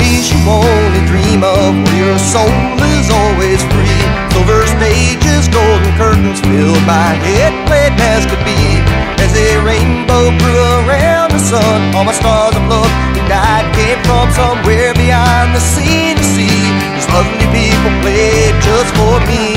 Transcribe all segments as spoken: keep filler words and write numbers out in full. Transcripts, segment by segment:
place you only dream of, where your soul is always free. Silver stages, golden curtains filled by head played as could be. As a rainbow grew around the sun, all my stars of love who died came from somewhere beyond the scene to see. These lovely people played just for me.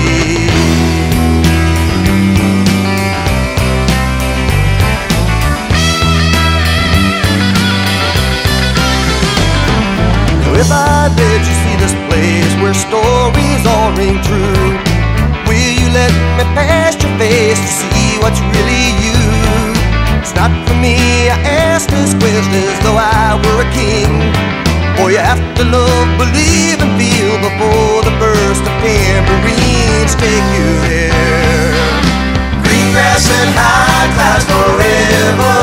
If I let you see this place where stories all ring true, will you let me past your face to see what's really you? It's not for me, I ask this question as though I were a king. For you have to love, believe and feel before the burst of tambourines take you there. Green grass and high clouds forever,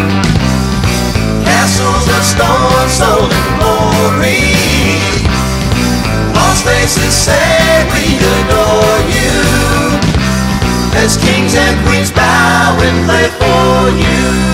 castles of stone sold in glory. Lost faces say we adore you, as kings and queens bow and play for you.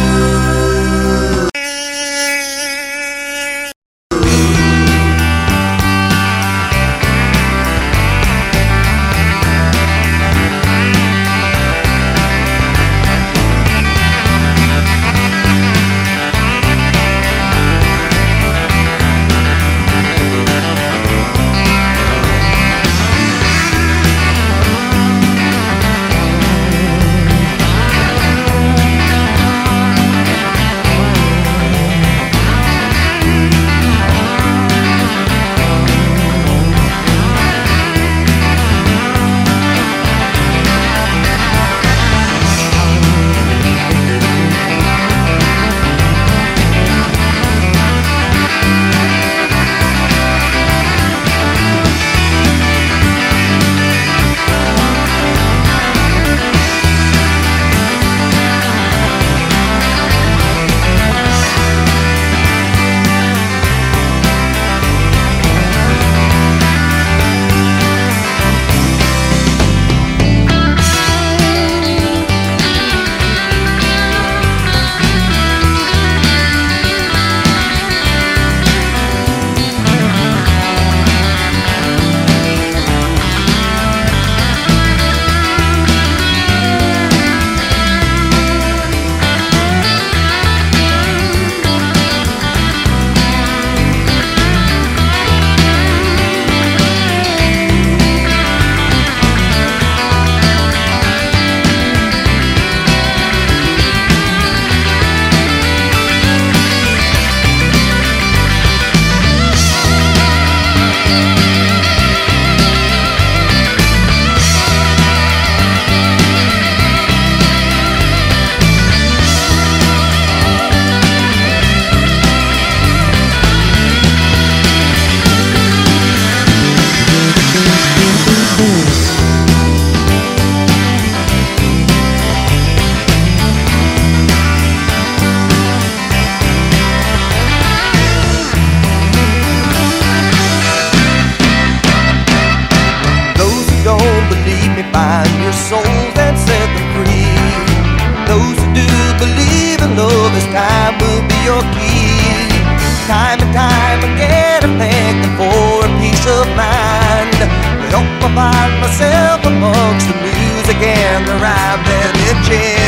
Find your souls and set them free. Those who do believe in love, this time will be your key. Time and time again I thank them for a peace of mind. I hope I find myself amongst the music and the rhyme and enchant.